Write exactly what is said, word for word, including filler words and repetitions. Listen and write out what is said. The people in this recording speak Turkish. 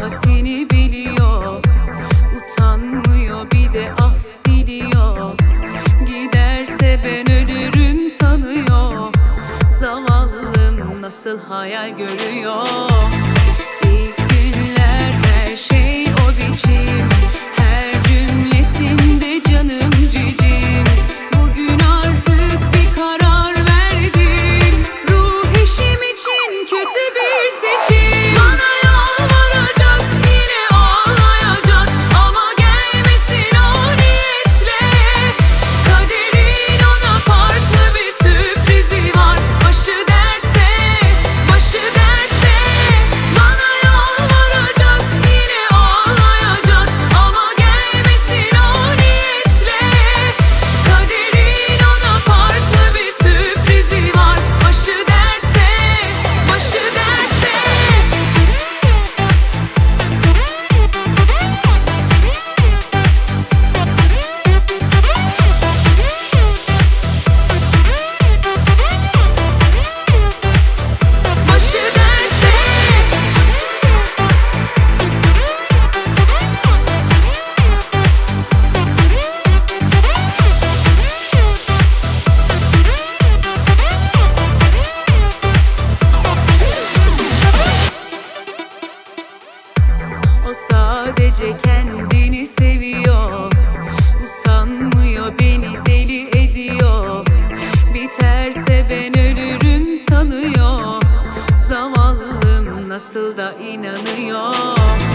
haddini biliyor. Utanmıyor bir de af diliyor. Giderse ben ölürüm sanıyor. Zavallım nasıl hayal görüyor. İlk günler her şey o biçim, her cümlesinde canım cicim. Bugün artık bir karar verdim, ruh eşim için kötü bir seçim. Bana yalvaracak, yine ağlayacak, ama gelmesin o niyetle. Kaderin ona farklı bir sürprizi var. Başı dertte, başı dertte. Bana yalvaracak, yine ağlayacak, ama gelmesin o niyetle. Kaderin ona farklı bir sürprizi var. Başı dertte, başı dertte. Başı dertte. O sadece kendini seviyor. Usanmıyor, beni deli ediyor. Biterse ben ölürüm sanıyor. Zavallım nasıl da inanıyor.